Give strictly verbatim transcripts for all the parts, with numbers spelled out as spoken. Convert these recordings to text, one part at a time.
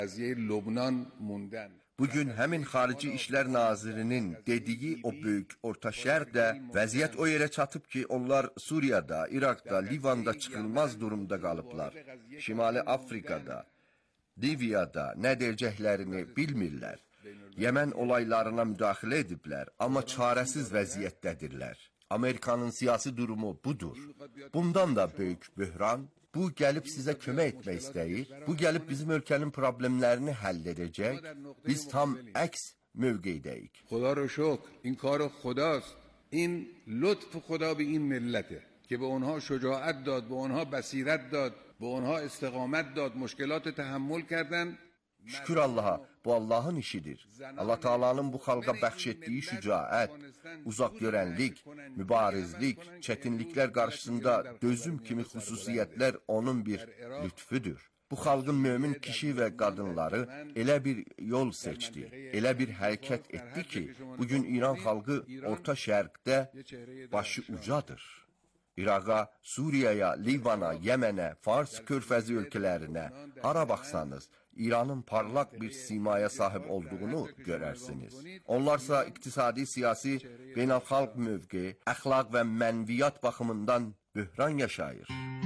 Bugün həmin Xarici İşlər Nazirinin dediyi o böyük Orta Şərqdə vəziyyət o yerə çatıb ki, onlar Suriyada, İraqda, Livanda çıxılmaz durumda qalıblar. Şimali Afrikada, Liviyada nə deyəcəklərini bilmirlər. Yəmən olaylarına müdaxilə ediblər, amma çarəsiz vəziyyətdədirlər. Amerikanın siyasi durumu budur. Bundan da böyük böhran, bu gəlib sizə kömək etmək istəyir, bu gəlib bizim ölkənin problemlərini həll edəcək, biz tam əks mövqeydəyik. Xuda رو شکر این کار خداست. این لطف خدا به این ملته که به اونها شجاعت داد، به اونها بصیرت داد، به اونها استقامت داد، مشکلات تحمل کردن. Şükür Allaha, bu Allahın işidir. Allah Taala'nın bu xalqa bəxş etdiyi şücaət, uzaq görənlik, mübarizlik, çətinliklər qarşısında dözüm kimi xüsusiyyətlər onun bir lütfüdür. Bu xalqın mömin kişi və qadınları elə bir yol seçdi, elə bir hərəkət etdi ki, bugün İran xalqı Orta Şərqdə başı ucadır. İraqa, Suriyaya, Livana, Yəmənə, Fars körfəzi ölkələrinə, hara baxsanız, İranın parlaq bir simaya sahib olduğunu görərsiniz. Onlarsa iqtisadi, siyasi, beynəlxalq mövqe, əxlaq və mənviyyat baxımından böhran yaşayır.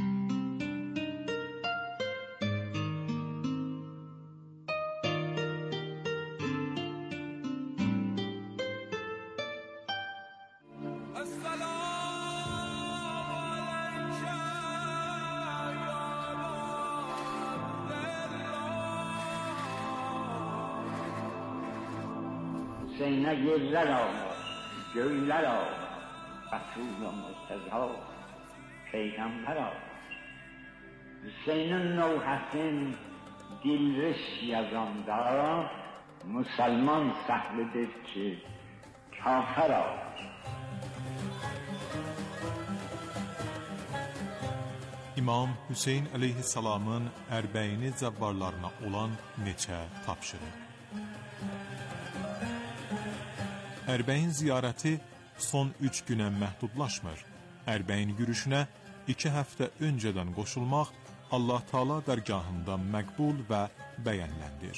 Hüseyin'e yerler ağlar, göyler ağlar, Resulü Mustafa, Peygamber ağlar. Hüseyin'in nevhetin dilriş yazanda, Müslüman sahlidir ki, kafir ağlar. İmam Hüseyin əleyhissalamın ərbəyini zəvvarlarına olan neçə tapşırıq. Ərbəyin ziyarəti son üç günə məhdudlaşmır. Ərbəyin yürüşünə iki həftə öncədən qoşulmaq Allah Taala dərgahında məqbul və bəyəniləndir.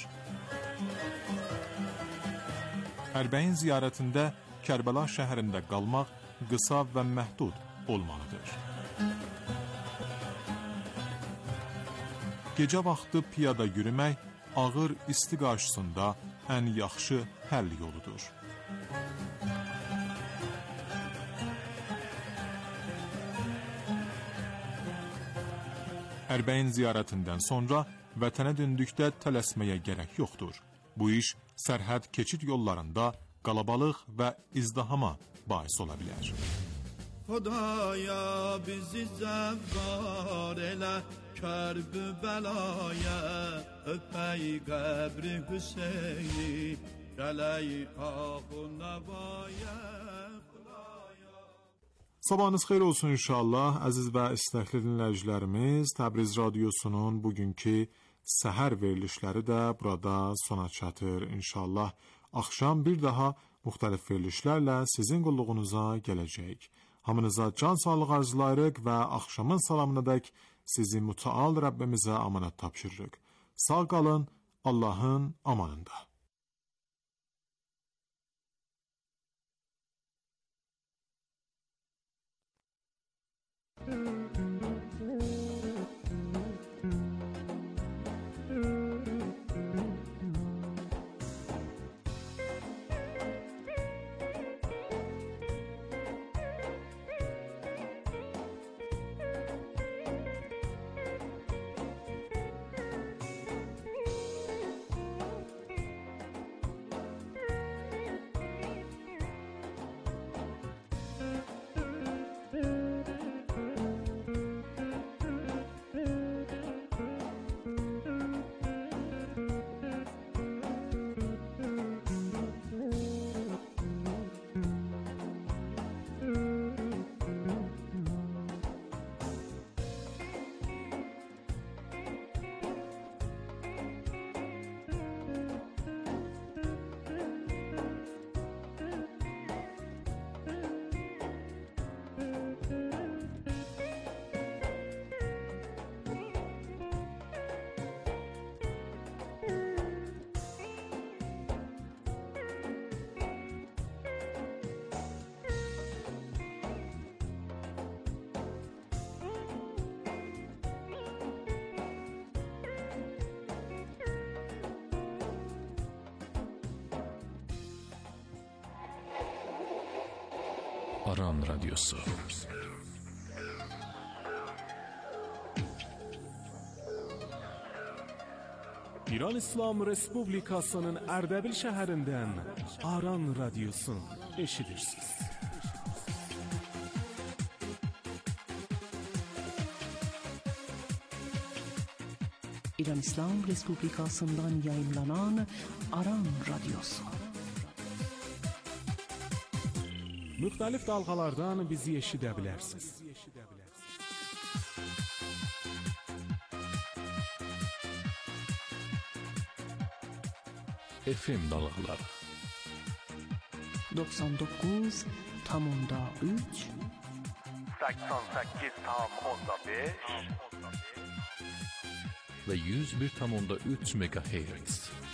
Ərbəyin ziyarətində Kərbəla şəhərində qalmaq qısa və məhdud olmalıdır. Gecə vaxtı piyada yürümək ağır isti qarşısında ən yaxşı həll yoludur. Ərbəyin ziyarətindən sonra vətənə döndükdə tələsməyə gərək yoxdur. Bu iş sərhəd keçid yollarında qalabalıq və izdihama bais ola bilər. Xudaya bizi zəvvar elə kərb-ü bəlaya öpəy qəbri Hüseyni gələy ağ-ı nəvaya. Sabahınız xeyir olsun inşallah, əziz və istəkli dinləyicilərimiz. Təbriz Radiosunun bugünkü səhər verilişləri də burada sona çatır. İnşallah axşam bir daha müxtəlif verilişlərlə sizin qulluğunuza gələcək. Hamınıza can sağlıq arzulayırıq və axşamın salamınadək sizi mütəal Rəbbimizə amanət tapşırırıq. Sağ qalın, Allahın amanında. Aran Radyosu. İran İslam Respublikasının Ərdəbil şəhərindən Aran Radyosu eşidirsiniz. İran İslam Respublikasından yayınlanan Aran Radyosu. Müxtəlif dalğalardan bizi eşidə bilərsiniz. F M dalğaları doksan dokuz nokta üç seksen sekiz nokta beş ve yüz bir nokta üç megahertz.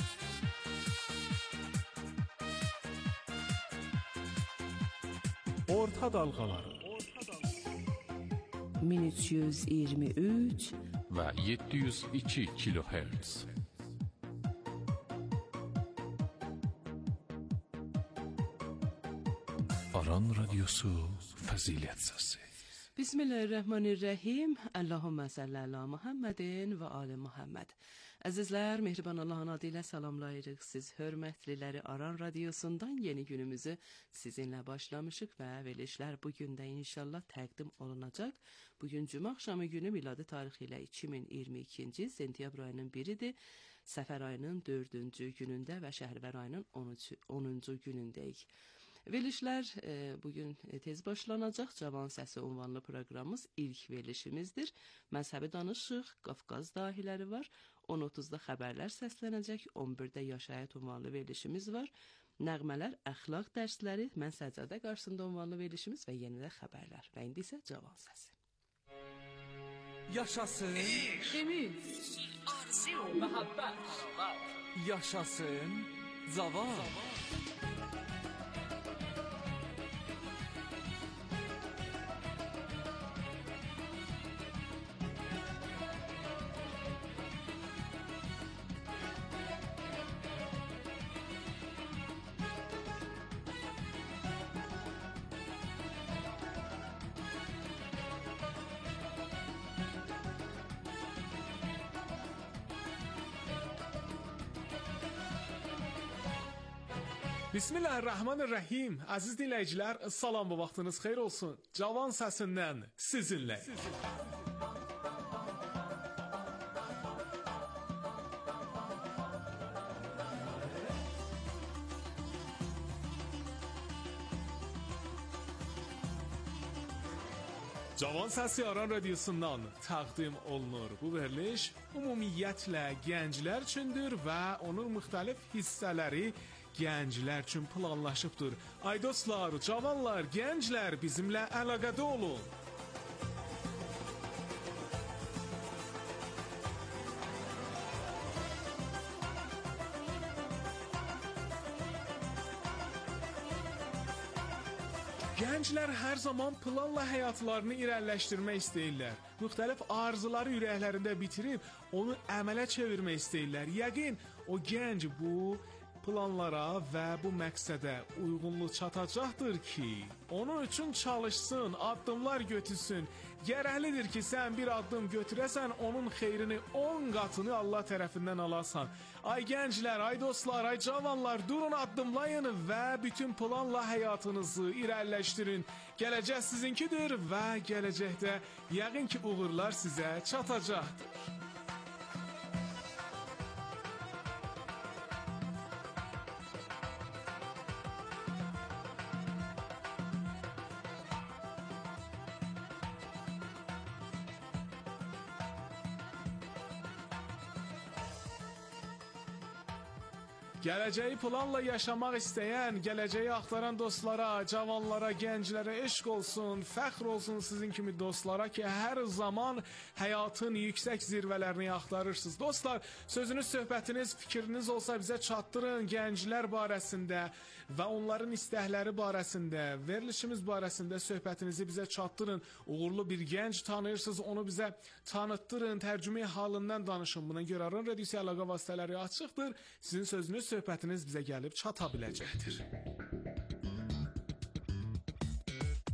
Orta dalğaları min üç yüz iyirmi üç ve yedi yüz iki kilohertz. Aran Radyosu Fazilet Sesi. Bismillahirrahmanirrahim. Allahümme salli ala Muhammedin ve ali Muhammed. Əzizlər, mehriban Allahın adı ilə salamlayırıq siz hörmətliləri Aran Radyosundan. Yeni günümüzü sizinlə başlamışıq və verilişlər bugün də inşallah təqdim olunacaq. Bugün cümə axşamı günü miladi tarixi ilə iki min iyirmi ikinci sentyabr ayının biridir. Səfər ayının dördüncü günündə və Şəhrivər ayının onuncu günündəyik. Verilişlər e, bugün e, tez başlanacaq. Cavan Səsi unvanlı proqramımız ilk verilişimizdir. Məzhəbi danışıq, Qafqaz dahiləri var. on otuzda xəbərlər səslənəcək. on birdə Yaşayət unvanlı verilişimiz var. Nəğmələr, əxlaq dərsləri, Mən Səccadə qarşısında unvanlı verilişimiz və yeni də xəbərlər. Və indi isə Cavan Səsi. Yaşasın Ümid, arzu, məhəbbət. Yaşasın Cavan. Bismillahirrahmanirrahim. Əziz dinləyicilər, salam, bu vaxtınız xeyir olsun. Cavan Səsindən sizinlə. Cavan Səsi Aran Radyosundan təqdim olunur. Bu veriliş ümumiyyətlə gənclər üçündür və onun müxtəlif hissələri gənclər üçün planlaşıbdır. Ay dostlar, cavanlar, gənclər bizimlə əlaqədə olun. Gənclər hər zaman planla həyatlarını irəliləşdirmək istəyirlər. Müxtəlif arzuları ürəklərində bitirib, onu əmələ çevirmək istəyirlər. Yəqin o gənc bu planlara və bu məqsədə uyğunluq çatacaqdır ki, onun üçün çalışsın, addımlar götürsün. Gərəklidir ki, sən bir addım götürəsən, onun xeyrini on qatını Allah tərəfindən alasan. Ay gənclər, ay dostlar, ay cavanlar, durun, addımlayın və bütün planla həyatınızı irəliləşdirin. Gələcək sizinkidir və gələcəkdə yəqin ki, uğurlar sizə çatacaqdır. Gələcəyi planla yaşamaq istəyən, gələcəyi axtaran dostlara, cavanlara, gənclərə eşq olsun, fəxr olsun sizin kimi dostlara ki, hər zaman həyatın yüksək zirvələrini axtarırsınız. Dostlar, sözünüz, söhbətiniz, fikriniz olsa bizə çatdırın gənclər barəsində və onların istəkləri barəsində, verilişimiz barəsində söhbətinizi bizə çatdırın. Uğurlu bir gənc tanıyırsınız, onu bizə tanıtdırın, tərcümə halından danışın. Buna görə Aran Radiosu əlaqə vasitələri açıqdır. Sizin sözünüz, söhbətiniz bizə gəlib çata biləcəkdir.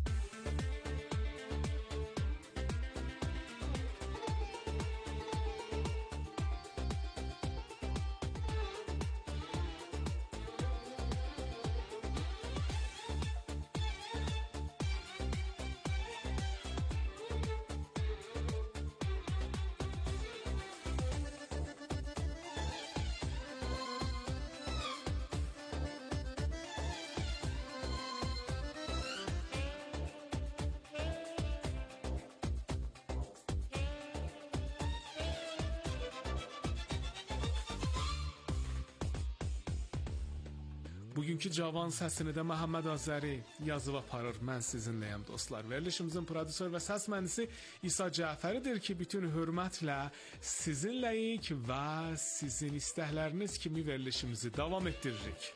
Bugünkü cavan səsini də Məhəmməd Azəri yazıb aparır. Mən sizinləyəm dostlar. Verilişimizin prodüser və səs mühəndisi İsa Cəfəridir ki, bütün hörmətlə sizinləyik və sizin istəkləriniz kimi verilişimizi davam etdiririk.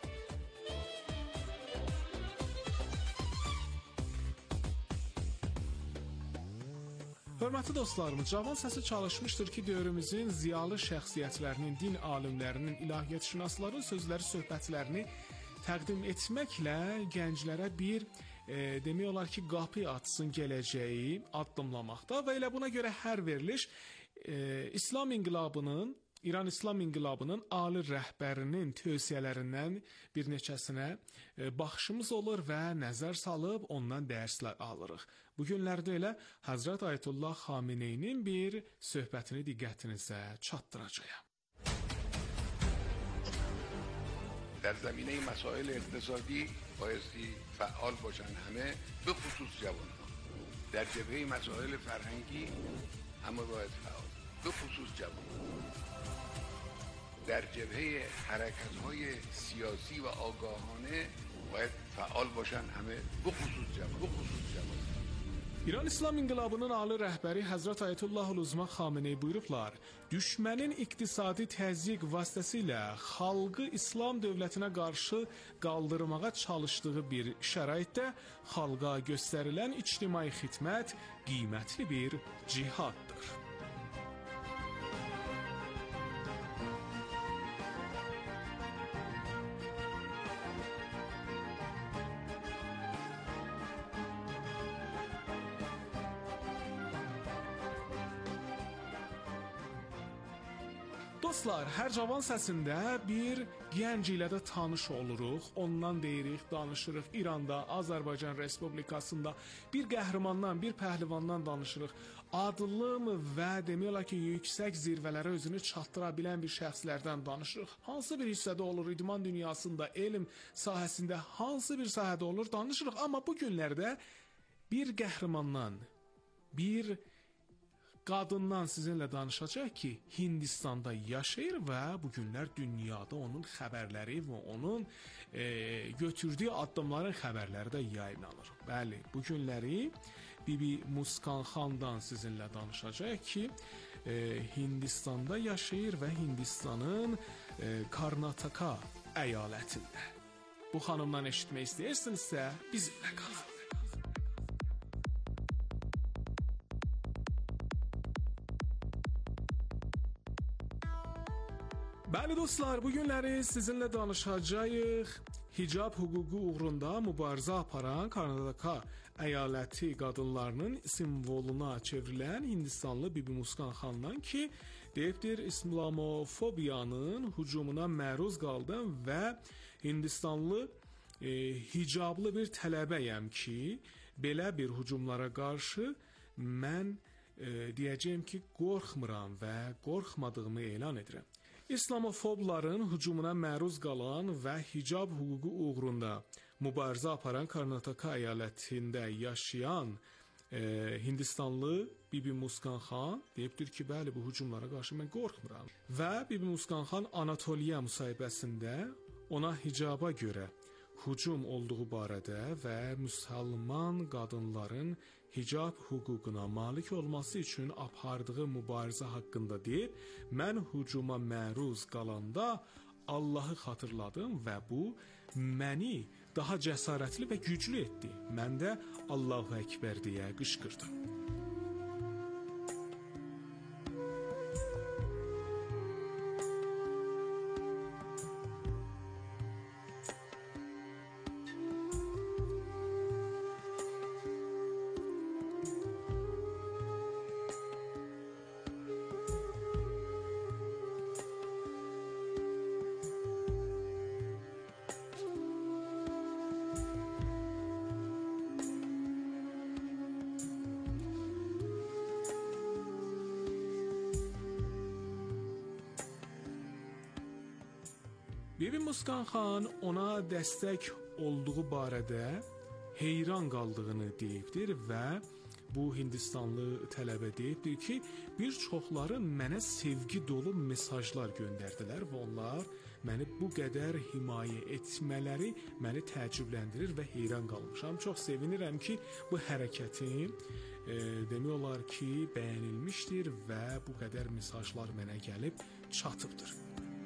Hörmətli dostlarımız, cavan səsi çalışmışdır ki, dövrümüzün ziyalı şəxsiyyətlərinin, din alimlərinin, ilahiyyatşünasların sözləri, söhbətlərini təqdim etməklə gənclərə bir e, demək olar ki, qapı açsın gələcəyi addımlamaqda və elə buna görə hər veriliş e, İslam İnqilabının, İran İslam İnqilabının ali rəhbərinin tövsiyələrindən bir neçəsinə e, baxışımız olur və nəzər salıb ondan dərslər alırıq. Bu günlərdə elə Həzrət Ayətullah Xameneyinin bir söhbətini diqqətinizə çatdıracağam. در زمینه مسائل اقتصادی بایستی فعال باشن همه، به خصوص جوانان. در جبهه مسائل فرهنگی همه باید فعال، به خصوص جوانان. در جبهه حرکت‌های سیاسی و آگاهانه باید فعال باشن همه، به خصوص جوانان، به خصوص جوانان. İran İslam İnqilabının ali rəhbəri Həzrət Ayətullah Uzma Xameney buyurublar, düşmənin iqtisadi təzyiq vasitəsilə xalqı İslam dövlətinə qarşı qaldırmağa çalışdığı bir şəraitdə xalqa göstərilən ictimai xidmət qiymətli bir cihaddır. Dostlar, hər cavan səsində bir gənc ilə də tanış oluruq, ondan deyirik, danışırıq. İranda, Azərbaycan Respublikasında bir qəhrəmandan, bir pəhlivandan danışırıq. Adlı və demək olar ki, yüksək zirvələrə özünü çatdıra bilən bir şəxslərdən danışırıq. Hansı bir hissədə olur, idman dünyasında, elm sahəsində, hansı bir sahədə olur, danışırıq. Amma bu günlərdə bir qəhrəmandan, bir qadından sizinlə danışacaq ki, Hindistanda yaşayır və bu günlər dünyada onun xəbərləri və onun e, götürdüyü addımların xəbərləri də yayımlanır. Bəli, bu günləri Bibi Muskan xandan sizinlə danışacaq ki, e, Hindistanda yaşayır və Hindistanın e, Karnataka əyalətində. Bu xanımdan eşitmək istəyirsinizsə, bizimlə qalın. Bəli dostlar, bu günləri sizinlə danışacağıq hicab hüququ uğrunda mübarizə aparan Karnataka əyaləti qadınlarının simvoluna çevrilən Hindistanlı Bibi Muskan xandan ki, deyibdir İslamofobiyanın hücumuna məruz qaldım və Hindistanlı e, hicablı bir tələbəyəm ki, belə bir hücumlara qarşı mən e, deyəcəyim ki, qorxmuram və qorxmadığımı elan edirəm. İslamofobların hücumuna məruz qalan və hicab hüququ uğrunda mübarizə aparan Karnataka əyalətində yaşayan e, Hindistanlı Bibi Muskan xan deyibdir ki, bəli, bu hücumlara qarşı mən qorxmuram. Və Bibi Muskan xan Anatoliya müsahibəsində ona hicaba görə hücum olduğu barədə və müsəlman qadınların hicab hüququna malik olması üçün apardığı mübarizə haqqında deyib, mən hücuma məruz qalanda Allahı xatırladım və bu məni daha cəsarətli və güclü etdi. Mən də Allahu Əkbər deyə qışqırdım. Bibi Muskan xan ona dəstək olduğu barədə heyran qaldığını deyibdir və Bu Hindistanlı tələbə deyibdir ki, bir çoxları mənə sevgi dolu mesajlar göndərdilər və onlar məni bu qədər himayə etmələri məni təəccübləndirir və heyran qalmışam. Çox sevinirəm ki, bu hərəkətim e, demək olar ki, bəyənilmişdir və bu qədər mesajlar mənə gəlib çatıbdır.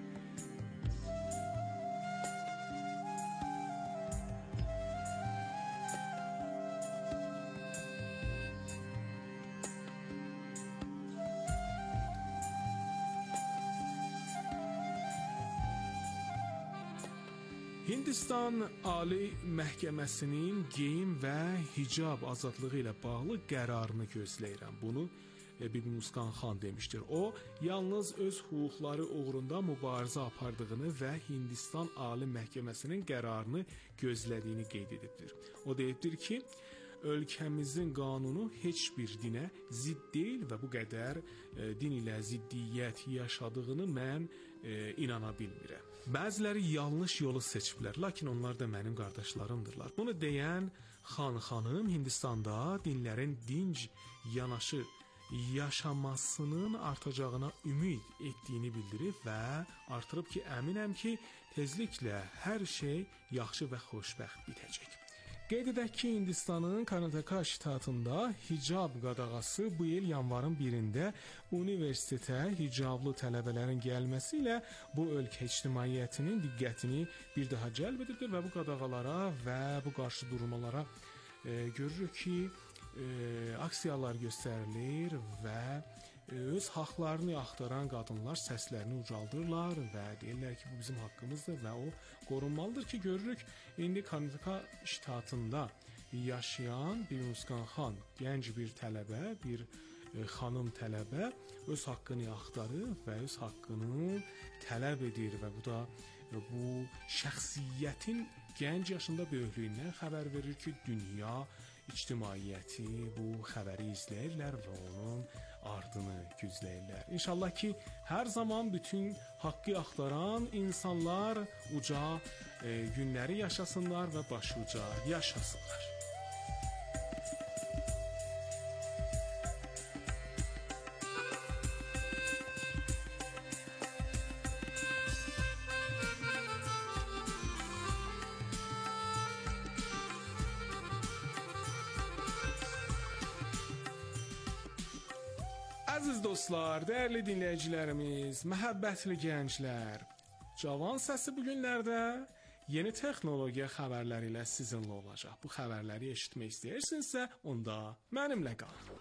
Hindistan Ali Məhkəməsinin geyim və hicab azadlığı ilə bağlı qərarını gözləyirəm. Bunu Bibi Muskan xan demişdir. O, yalnız öz hüquqları uğrunda mübarizə apardığını və Hindistan Ali Məhkəməsinin qərarını gözlədiyini qeyd edibdir. O deyibdir ki, ölkəmizin qanunu heç bir dinə zidd deyil və bu qədər e, din ilə ziddiyyət yaşadığını mən e, inana bilmirəm. Bəziləri yanlış yolu seçiblər, lakin onlar da mənim qardaşlarımdırlar. Bunu deyən xan xanım Hindistanda dinlərin dinc yanaşı yaşamasının artacağına ümid etdiyini bildirib və artırıb ki, əminəm ki, tezliklə hər şey yaxşı və xoşbəxt bitəcək. Qeyd edək ki, Hindistanın Karnataka ştatında hicab qadağası bu il yanvarın birində universitetə hicablı tələbələrin gəlməsi ilə bu ölkə ictimaiyyətinin diqqətini bir daha cəlb edibdir və bu qadağalara və bu qarşı durmalara e, görürük ki, e, aksiyalar göstərilir və öz haqlarını axtaran qadınlar səslərini ucaldırlar və deyirlər ki, bu bizim haqqımızdır və o qorunmalıdır ki, görürük, indi Karnataka ştatında yaşayan Bibi Muskan xan, gənc bir tələbə, bir e, xanım tələbə öz haqqını axtarır və öz haqqını tələb edir və bu da e, bu şəxsiyyətin gənc yaşında böyüklüyündən xəbər verir ki, dünya ictimaiyyəti bu xəbəri izləyirlər və onun ardını güzləyirlər. İnşallah ki, hər zaman bütün haqqı axtaran insanlar uca e, günləri yaşasınlar və başuca yaşasınlar. Əziz dostlar, dəyərli dinləyicilərimiz, məhəbbətli gənclər, Cavan Səsi bu günlərdə yeni texnologiya xəbərləri ilə sizinlə olacaq. Bu xəbərləri eşitmək istəyirsinizsə, onda mənimlə qalın.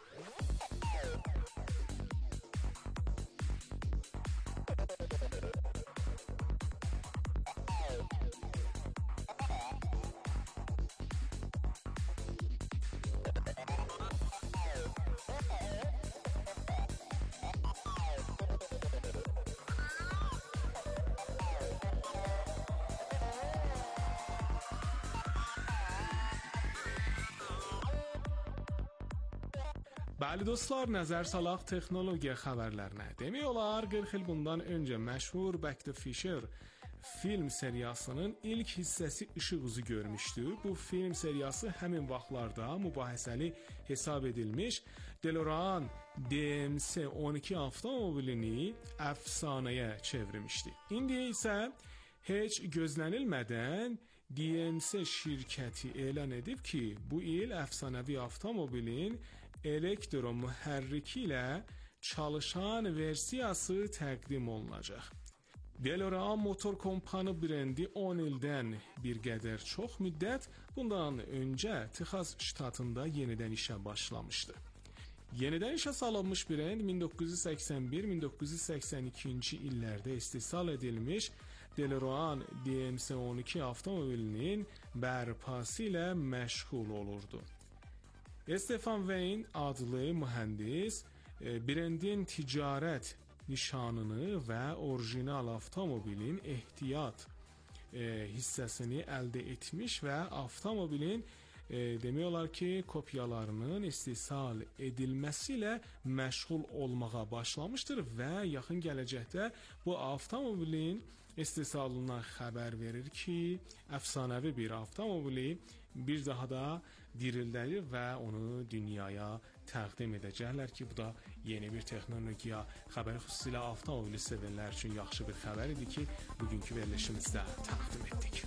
Bəli dostlar, nəzər salaq texnologiya xəbərlərinə. Demək olar, qırx il bundan öncə məşhur Back to Fisher film seriyasının ilk hissəsi işıq üzü görmüşdü. Bu film seriyası həmin vaxtlarda mübahisəli hesab edilmiş DeLorean D M C on iki avtomobilini əfsanəyə çevirmişdi. İndi isə heç gözlənilmədən D M C şirkəti elan edib ki, bu il əfsanəvi avtomobilin elektro mühərriki ilə çalışan versiyası təqdim olunacaq. DeLorean Motor Company brendi on ildən bir qədər çox müddət bundan öncə Texas ştatında yenidən işə başlamışdı. Yenidən işə salınmış brend min doqquz yüz səksən bir min doqquz yüz səksən ikinci illərdə istehsal edilmiş DeLorean D M C on iki avtomobilinin bərpası ilə məşğul olurdu. Stefan Wayne adlı mühəndis brendin ticarət nişanını və orijinal avtomobilin ehtiyat e, hissəsini əldə etmiş və avtomobilin e, demək olar ki, kopyalarının istehsal edilməsi ilə məşğul olmağa başlamışdır və yaxın gələcəkdə bu avtomobilin istehsalından xəbər verir ki, əfsanəvi bir avtomobili bir daha da dirildəlir və onu dünyaya təqdim edəcəklər ki, bu da yeni bir texnologiya. Xəbəri xüsusilə avtomobil sevənlər üçün yaxşı bir xəbər idi ki, bugünkü verilişimizdə təqdim etdik.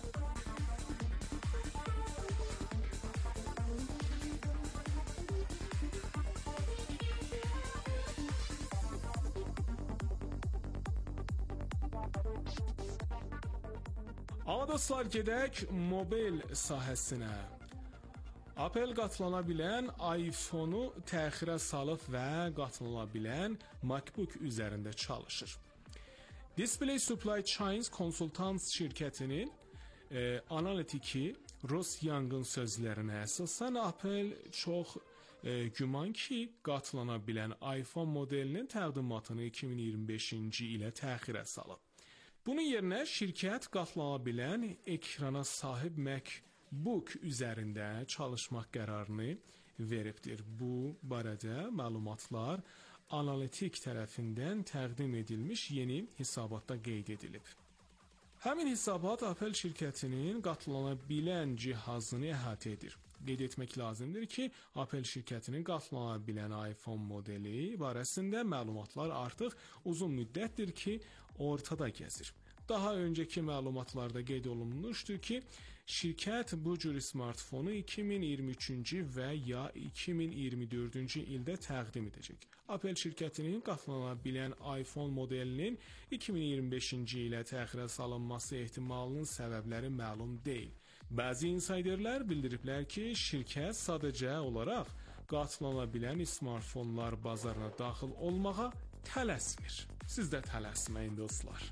Amma dostlar, gedək mobil sahəsinə. Apple qatlana bilən iPhone-u təxirə salıb və qatlana bilən MacBook üzərində çalışır. Display Supply Chains Consultants şirkətinin e, analitiki Ross Young'ın sözlərinə əsasən Apple çox e, güman ki, qatlana bilən iPhone modelinin təqdimatını iki min iyirmi beşinci ilə təxirə salıb. Bunun yerinə şirkət qatlana bilən ekrana sahib MacBook üzərində çalışmaq qərarını veribdir. Bu barədə məlumatlar analitik tərəfindən təqdim edilmiş yeni hesabatda qeyd edilib. Həmin hesabat Apple şirkətinin qatlana bilən cihazını əhatə edir. Qeyd etmək lazımdır ki, Apple şirkətinin qatlana bilən iPhone modeli barəsində məlumatlar artıq uzun müddətdir ki, ortada gəzir. Daha öncəki məlumatlarda qeyd olunmuşdur ki, şirkət bu cür smartfonu iki min iyirmi üçüncü və ya iki min iyirmi dördüncü ildə təqdim edəcək. Apple şirkətinin qatlana bilən iPhone modelinin iki min iyirmi beşinci ilə təxirə salınması ehtimalının səbəbləri məlum deyil. Bəzi insiderlər bildiriblər ki, şirkət sadəcə olaraq qatlana bilən smartfonlar bazarına daxil olmağa tələsmir. Siz də tələsməyin dostlar.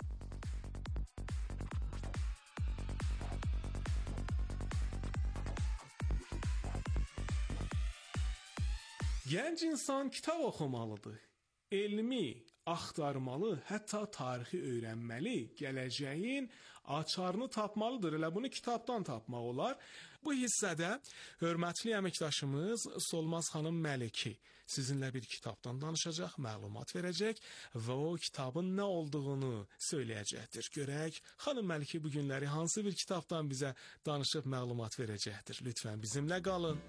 Gənc insan kitab oxumalıdır, elmi axtarmalı, hətta tarixi öyrənməli, gələcəyin açarını tapmalıdır. Elə bunu kitabdan tapmaq olar. Bu hissədə hörmətli əməkdaşımız Solmaz xanım Məliki sizinlə bir kitabdan danışacaq, məlumat verəcək və o kitabın nə olduğunu söyləyəcəkdir. Görək, xanım Məliki bu günləri hansı bir kitabdan bizə danışıb məlumat verəcəkdir. Lütfən bizimlə qalın.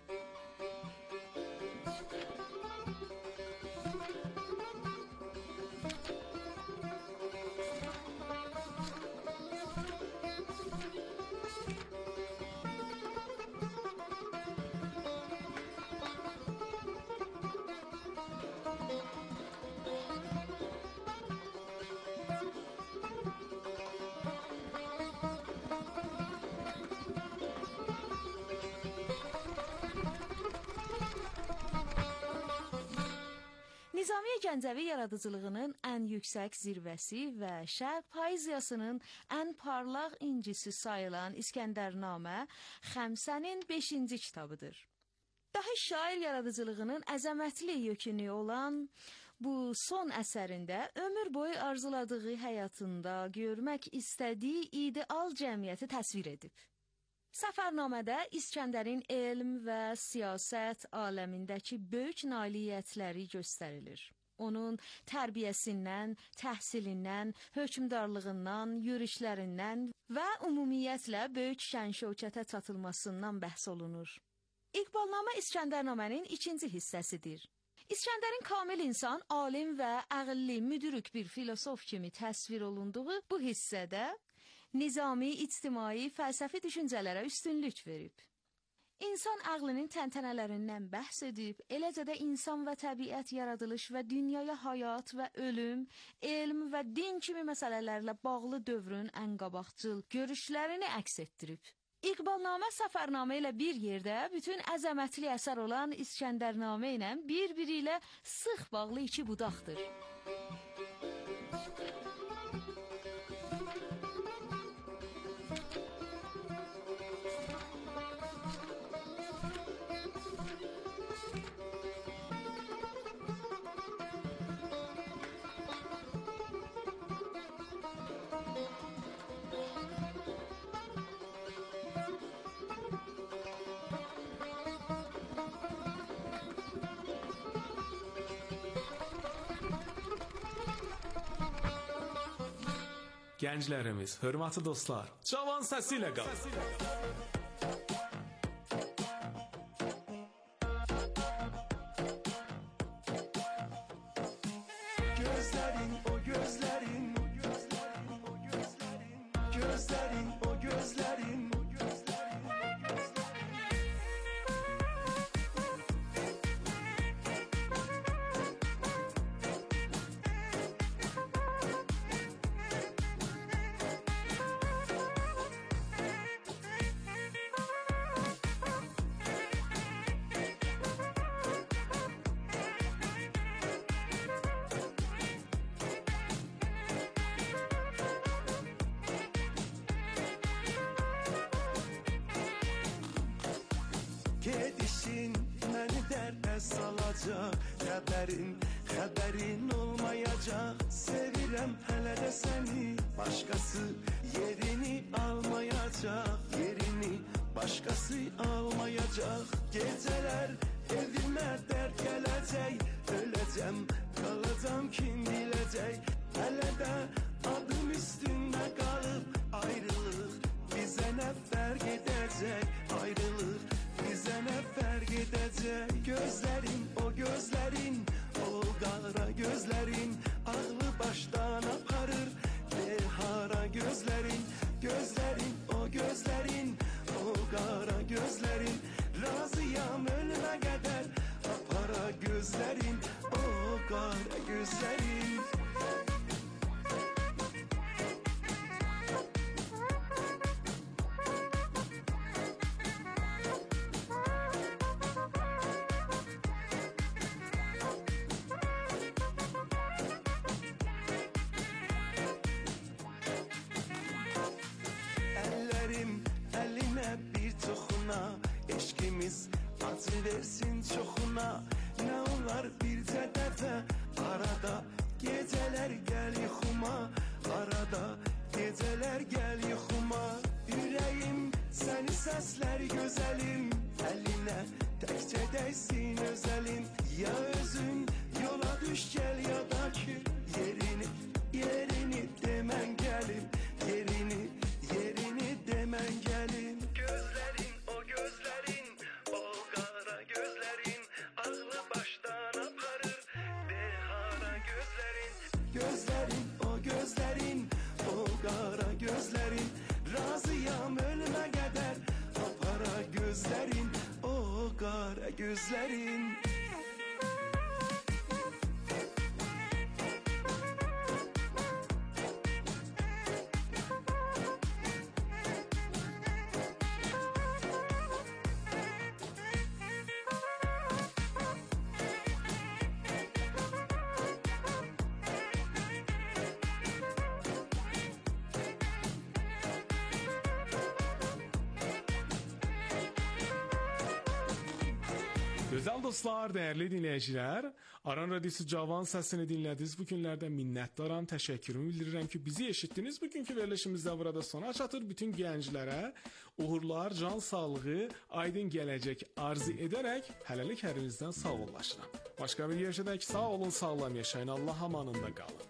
Nizamiye Gəncəvi yaradıcılığının ən yüksək zirvəsi və şərq poeziyasının ən parlaq incisi sayılan İskəndərnamə Xəmsənin beşinci kitabıdır. Daha şair yaradıcılığının əzəmətli yükünü olan bu son əsərində ömür boyu arzuladığı həyatında görmək istədiyi ideal cəmiyyəti təsvir edib. Səfərnamədə İskəndərin elm və siyasət aləmindəki böyük nailiyyətləri göstərilir. Onun tərbiyəsindən, təhsilindən, hökmdarlığından, yürüşlərindən və ümumiyyətlə böyük şən-şövkətə çatılmasından bəhs olunur. İqbalnamə İskəndərnamənin ikinci hissəsidir. İskəndərin kamil insan, alim və ağıllı, müdrik bir filosof kimi təsvir olunduğu bu hissədə nizami, ictimai, fəlsəfi düşüncələrə üstünlük verib. İnsan ağlının təntənələrindən bəhs edib, eləcə də insan və təbiət yaradılış və dünyaya həyat və ölüm, elm və din kimi məsələlərlə bağlı dövrün ən qabaqcıl görüşlərini əks etdirib. İqbalnamə Səfərnamə ilə bir yerdə bütün əzəmətli əsər olan İskəndərnamə ilə bir-biri ilə sıx bağlı iki budaqdır. Gənclərimiz, hörmətli dostlar, cavan səsi ilə qalın. gözlerin, o gözlerin. Gedişin məni dərdə salacaq, xəbərin, xəbərin olmayacaq. Sevirəm hələ də səni, başqası yerini almayacaq, yerini başqası almayacaq. Gecələr evimə dərd gələcək, öləcəm, qalacam kim biləcək. Hələ də adım üstündə qalıb ayrılıq, bizə nə fərq edəcək, ayrılıq bizə nə fərq edəcək. Gözlərin, o gözlərin, o qara gözlərin, ağlı başdan aparır behara gözlərin. Gözlərin, o gözlərin, o qara gözlərin, razıyam ölümə qədər apara gözlərin, o qara gözlərin. Eşkimiz acı versin çoxuna, nə olar bircə dəfə arada, gecələr gəl yuxuma, arada gecələr gəl yuxuma. Ürəyim səni səslər gözəlim, əlinə təkcə dəysin özəlim. Ya özün yola düş gəl ya da ki yerini, yerini demən gəlim, yerini, yerini demən gəlim. Gözlərin, o gözlərin, o qara gözlərin, ağlı başdan aparır behara gözlərin. Gözlərin, o gözlərin, o qara gözlərin, razıyam ölümə qədər apara gözlərin, o qara gözlərin. Gözəl dostlar, dəyərli dinləyicilər, Aran Radiosu Cavan səsini dinlədiniz. Bu günlərdə minnətdaram, təşəkkürümü bildirirəm ki, bizi eşitdiniz. Bugünkü verilişimizdə burada sona çatır. Bütün gənclərə uğurlar, can sağlığı, aydın gələcək arzu edərək hələlik hərinizdən sağollaşıram. Başqa bir yerşədək sağ olun, sağlam yaşayın, Allah amanında qalın.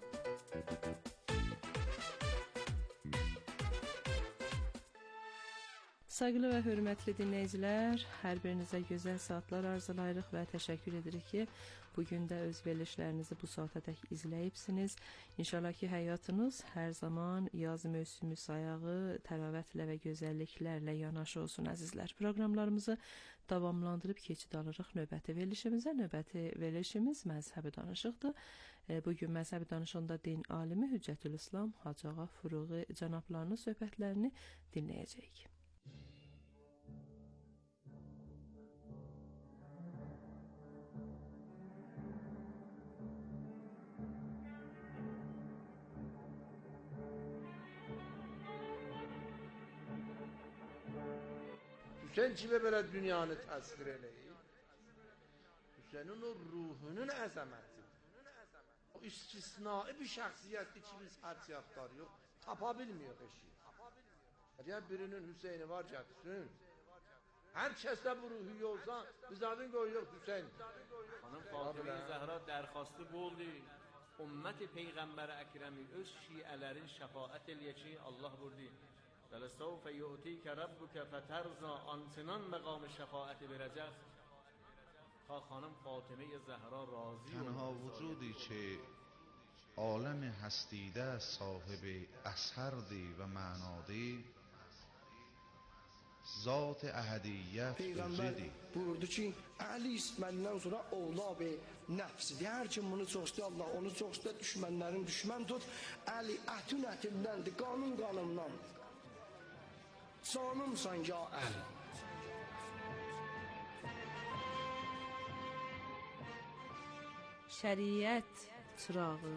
Sayğılı və hörmətli dinləyicilər, hər birinizə gözəl saatlar arzulayırıq və təşəkkür edirik ki, bugün də öz verilişlərinizi bu saata tək izləyibsiniz. İnşallah ki, həyatınız hər zaman yaz mövsümü sayağı, təravətlə və gözəlliklərlə yanaşı olsun əzizlər. Proqramlarımızı davamlandırıb keçid alırıq növbəti verilişimizə. Növbəti verilişimiz məzhəbi danışıqdır. Bugün məzhəbi danışığında din alimi Hüccətül İslam Hacı Ağa Furuği cənablarının söhbətlərini dinləyəcəyik. Hüseyin çive belə dünyanı təsvir eləyir. Hüseynin o ruhunun əzəməti. O istisnai bir şəxsiyyətdir ki, biz hərciyyatlar yox, tapa bilmiyor eşi. Əgər birinin Hüseyni var gətirsin, hər kəsdə bu ruhu yolsa, biz adın qoyuyor Hüseyin. Xanım Fatıma Zəhra dərxastı boldu. Ümmət-i Peyğəmbər Əkrəmi öz şiələrin şəfaət eləyə ki, Allah vurdu. وَلَسَوْفَ يُؤْتِيكَ رَبُّكَ فَتَرْضَى آنچنان مقام شفاعت برəcək. تا خانم فاطمه زهرا راضی تنها وجودی که عالم هستیده صاحب اثردی و معنادی zat ehadiyyət Peyğəmbər buyurdu ki, Əli məndən sonra oğlab nəfsidir. Hər kim bunu çox istəyir, Allah onu çox istəyir, düşmənlərin düşmən tut. Əli ətün ətindəndir, qanun qanımdan. Canımsan ya Əli. Şəriət çırağı.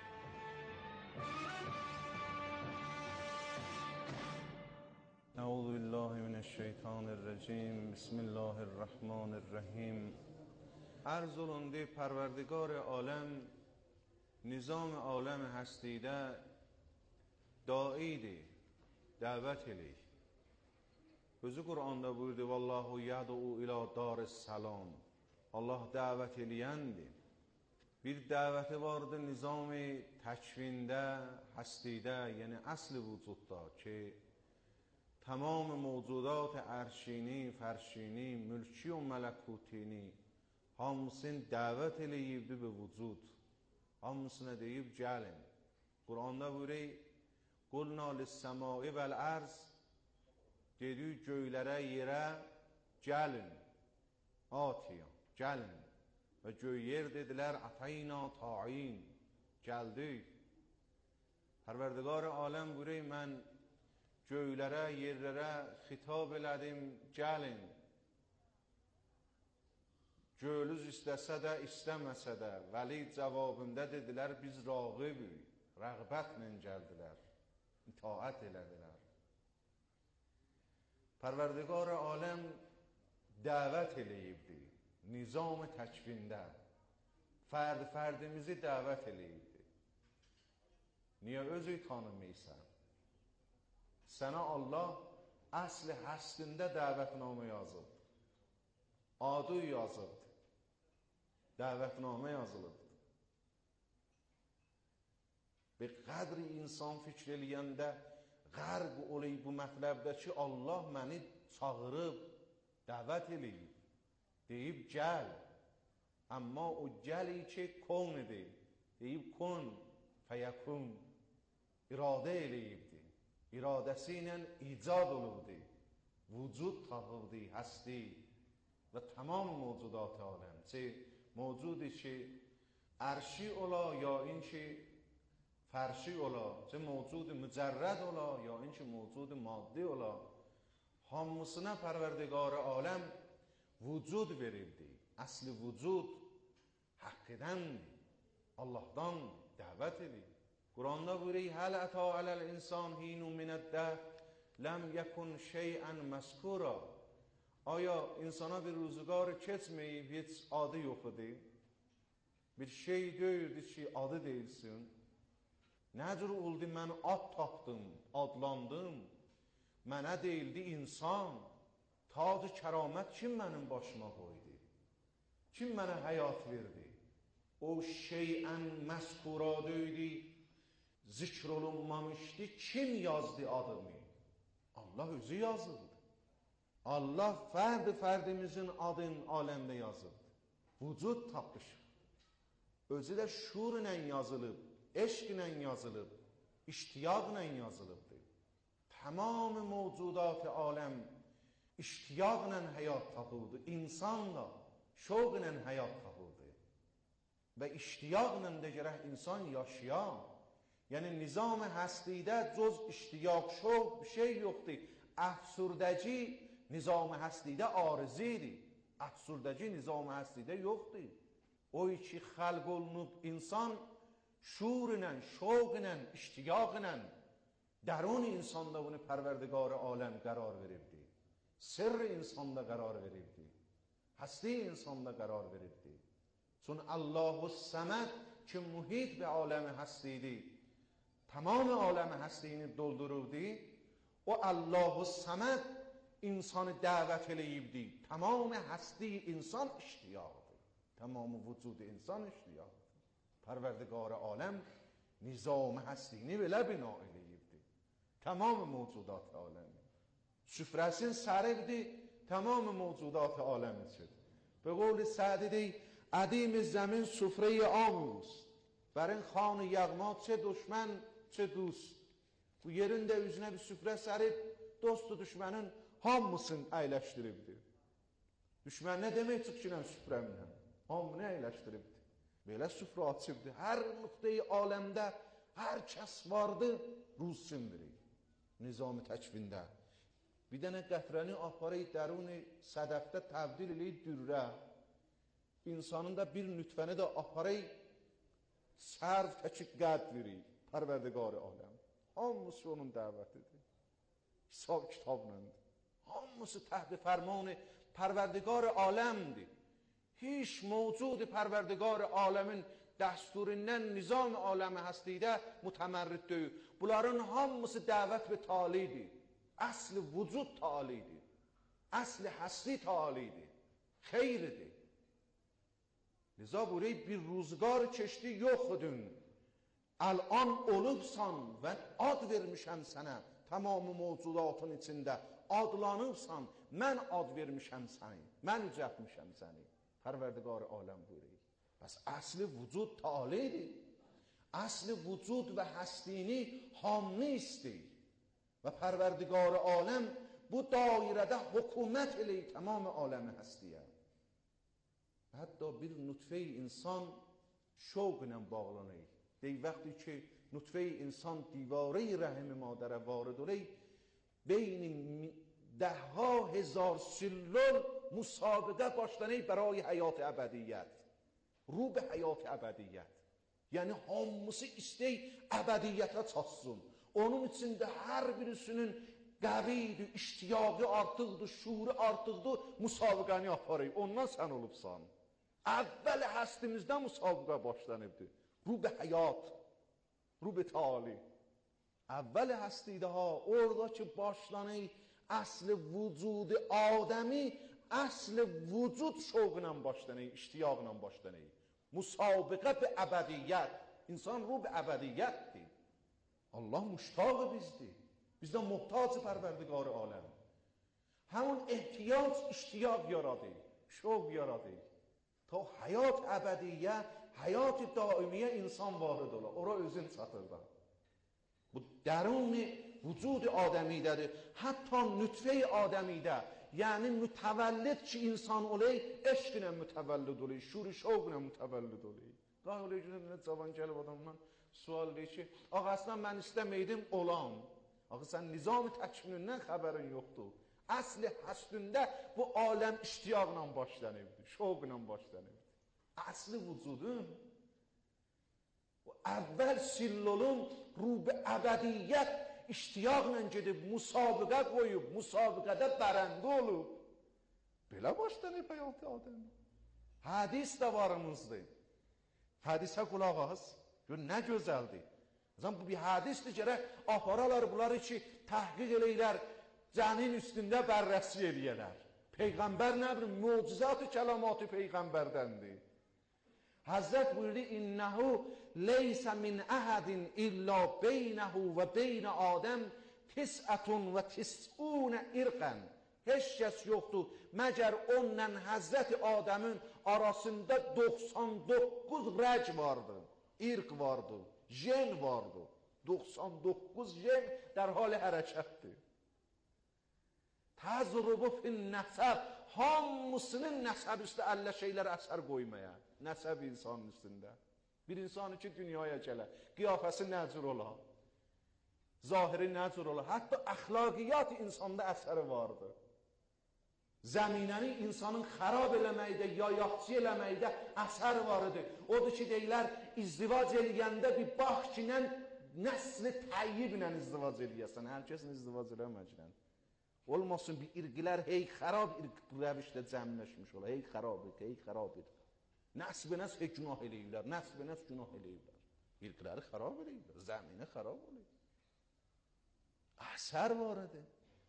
اعوذ بالله من الشیطان الرجیم بسم الله الرحمن الرحیم. عرض olundu پروردگار عالم نظام عالم هستیده داعیdir, dəvət eləyir. Özü Quranda buyurdu vallahu yad'u ila daris salam. Allah dəvət eləyəndir. Bir dəvəti vardı nizam-ı təkvində, həstidə, yəni əsl vücudda ki tamam mevcudat arşini, فرشینی، mülki و mələkutini hamısını dəvət eləyibdi به vücud. Hamısına deyib gəlin. Quranda buyurur قلنا للسماء والارض dedik göylərə, yerə gəlin. Atiya, gəlin. Və göy yer dedilər atayna ta'in. Gəldik. Pərverdigar aləm buyurur mən göylərə, yerlərə xitab elədim, gəlin. Göylüz istəsə də, istəməsə də, vəli cavabında dedilər, biz rağibik, rəğbətlə gəldilər, itaət elədilər. Pərverdigar aləm dəvət eləyibdi, nizam-ı təkvində, fərd-fərdimizi dəvət eləyibdi. Niyə özü tanımıysan? Sənə Allah əsli həstində dəvətnamə yazıb. Adı yazıb. Dəvətnamə yazılıbdır. Bir qədri insan fikr eləyəndə qərq olayı bu mətləbdə ki, Allah məni çağırıb, dəvət eləyib. Deyib, gəl. Amma o gəli ki, kon edir. Deyib, kon, fəyəkun. İradə eləyibdir. İradəsi ilə icad olubdi, vücud tapıldı, həsti və tamam mevcudat aləm. Çi mevcudi ki, ərşi ola, ya in ki, fərşi ola, çi mevcudi mücərrəd ola, ya in ki, mevcudi maddi ola, hamısına pərverdigar aləm vücud verildi. Əsli vücud haqqidəndir, Allahdan dəvət edir. Quranda buyuruyor hal ata alel insan hinu mineddə ləm yekun şeyən məskura. Aya insana bir rüzgarı keçməyib, heç adı yox idi. Bir şey deyildi ki, adı deyilsin. Nəcür oldu, mən ad tapdım, adlandım. Mənə deyildi insan. Tac-ı kəramət kim mənim başıma qoydu? Kim mənə həyat verdi? O şeyən məskura deyildi. Zikr olunmamışdı, kim yazdı adımı? Allah özü yazıldı. Allah fərd fərdimizin adını aləmdə yazıldı. Vücud tapışır. Özü də şuur ilə yazılıb, eşq ilə yazılıb, iştiyaq ilə yazılıbdır. Tamam mevcudat aləm iştiyaq ilə həyat tapıldı. İnsan da şoq ilə həyat tapıldı. Və iştiyaq ilə də gərək insan yaşayan. Yəni nizam-ı həstidə cöz iştiyaq, şoq bir şey yoxdur. Əfsurdəci nizam-ı həstidə arızidir. Əfsurdəci nizam-ı həstidə yoxdur. O iki xəlq olunub insan şuur ilə, şoq ilə, iştiyaq ilə dərun insanda bunu pərverdigar aləm qərar veribdi. Sirr insanda qərar veribdi. Həsti insanda qərar veribdi. Çün Allahu Səməd ki mühit bir aləmi həstidir. Tamam aləmi həstiyini doldururdu. O Allahu Səməd insanı dəvət eləyibdi. Tamam həsti insan iştiyaqdır. Tamam vücudu insan iştiyaqdır. Pərverdigar aləm nizam həstiyini belə bina eləyibdi. Tamam mevcudat aləmi. Süfrəsin səribdir. Tamam mevcudat aləmi üçün. Be qovli Sa'di dey, ادیم زمین سفره عام است bər in xanı yağma çe düşmən, çe dost. Bu yerin də üzünə bir süfrə sərib, dostu düşmənin hamısını əyləşdiribdir. Düşmən nə demək çıxışınən süfrəmlə? Hamını əyləşdiribdir. Belə süfrə açıbdır. Hər nöqtəyi aləmdə hər kəs vardı, ruzsindir. Nizam-ı təkvində. Bir dənə qətrəni aparıyı dəruni sədəfdə təbdil eləyib dürrə. İnsanın da bir nütfəni də aparıyı sərv təki qəd verir. Pərverdigar aləm. Hamısı onun dəvətidir. Hesab kitabındır. Hamısı təhd fərmanı Pərverdigar aləmdir. Hiç mevcud Pərverdigar aləmin dəsturindən nizam aləmi həstidə mütəmərrid deyil. Bunların hamısı dəvət və talidir. Əsli vücud talidir. Əsli həsli talidir. Xeyridir. Liza burayı bir ruzgar keçdi yoxudun. Əl-an olubsan və ad vermişəm sənə. Tamamı mevcudatın içində adlanıbsan, mən ad vermişəm səni. Mən ücətmişəm səni. Pərverdigar aləm buyuruyor. Bəs əsli vücud talidir. Əsli vücud və həstini hamını istəyir. Və Pərverdigar aləm bu dairədə hökumət eləyir tamam aləmi həstiyə. Hətta bir nutfe-i insan şovqlə bağlanır. Dey vəqti ki nutfe-i insan divare-i rəhim-i madərə varid olur, beyin dəhha hezar sillol müsabiqə başlanır برای həyat əbədiyyət. Ru be həyat əbədiyyət. Yəni hamısı istey əbədiyyətə çatsın. Onun içində hər birisinin qəvidir, iştiyağı artıqdır, şuuru artıqdır, müsabiqəni aparır. Ondan sən olubsan. Əvvəl həstimizdə müsabiqə başlanıbdır. Ru be həyat, ru be tali. Əvvəl həstidə ha, orada ki başlanır, əsli vücudu adəmi, əsli vücud şovqla başlanır, iştiyaqla başlanır. Müsabiqə be əbədiyyət. İnsan ru be əbədiyyətdir. Allah müştaq bizdir. Bizdən muhtac Pərverdigar aləm. Həmin ehtiyac iştiyaq yaradır, şovq yaradır. Ta həyat əbədiyyə, həyat daimiyyə insan varid ola. Ora özün çatır da. Bu dəruni vücud adəmidədir. Hətta nütfə-i adəmidə, yəni mütəvəllid ki insan olay, eşqlə mütəvəllid olay, şur-i şovqlə mütəvəllid olay. Daha öyle günə cavan gəlib adamdan sual deyir ki, ağa əslən mən istəməydim olam. Ağa sən nizam-ı təkvinindən xəbərin yoxdur. Əsli həsdündə bu aləm iştiyaqla başlanıbdır, şovqla başlanıbdır. Əsli vücudun, bu əvvəl sillolun rubi əbədiyyət iştiyaqla gedib, müsabiqə qoyub, müsabiqədə bərəndə olub. Belə başlanıb həyatı adəm. Hədis də varımızdır. Hədisə qulaq az, gör nə gözəldir. Bu bir hədisdir, gərək aparalar bunları ki, təhqiq eləyirlər, cənin üstündə bərrəsi eləyələr. Peyğəmbər nə bilir, mucizat-ı kəlamat-ı Peyğəmbərdəndir. Həzrət buyurdu, İnnəhu leysə min əhədin illə beynəhu və beynə Adəm tisətun və tis'unə irqən. Heç kəs yoxdur, məgər onunla Həzrət Adəmin arasında doxsan doqquz rəc vardı, irq vardı, jen vardı. doxsan doqquz jen در حال hərəkətdir. Təzrubu fin nəsəb, hamısının nəsəb üstə əllə şeylər əsər qoymaya, nəsəb insanın üstündə. Bir insanı ki dünyaya gələ, qiyafəsi nəcür ola, zahiri nəcür ola, hətta əxlaqiyyat insanda əsəri vardır. Zəminəni insanın xərab eləməkdə, ya yaxçı eləməkdə əsər varıdır. Odur ki deyilər, izdivac eləyəndə bir bax ki, nəsli təyyiblə izdivac eləyəsən, hər kəsin izdivac eləməklə. Olmasın bir irqilər hey xərab irq rəvişlə cəmləşmiş ola, hey xərab irq, hey xərab irq. Nəsb-i nəs hey günah eləyirlər, nəsb-i nəs günah eləyirlər. İrqləri xərab eləyirlər, zəmini xərab eləyirlər. Əsər varıdır.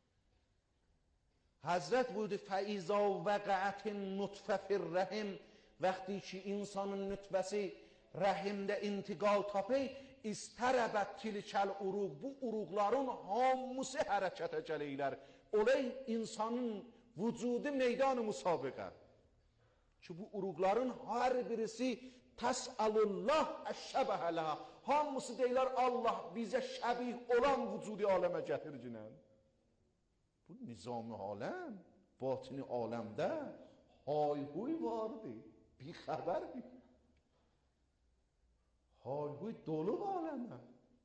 Həzrət buyurdu, fəizə vəqəətin nutfə fir rəhim, vəqti ki insanın nütfəsi rəhimdə intiqal tapır, istərəbət tilkəl uruq, bu uruqların hamısı hərəkətə gəlirlər. Olay insanın vücudu meydanı müsabiqə. Ki bu uruqların hər birisi təsəlullah əşşəbəhə ləha. Hamısı deyirlər Allah bizə şəbih olan vücudi aləmə gətircinən. Bu nizam-ı aləm, batini aləmdə hayhuy vardı, bir xəbərdir. hayhuy dolu aləmə.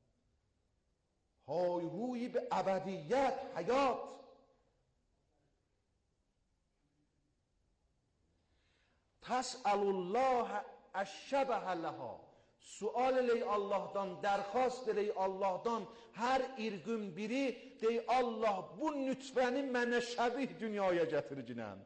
hayhuy به ابدیت حیات. تسأل الله الشبه لها. Sual eley Allah'tan, dərxast eley Allah'tan, hər irgün biri dey Allah bu nütfəni mənə şəbih dünyaya gətircinəm.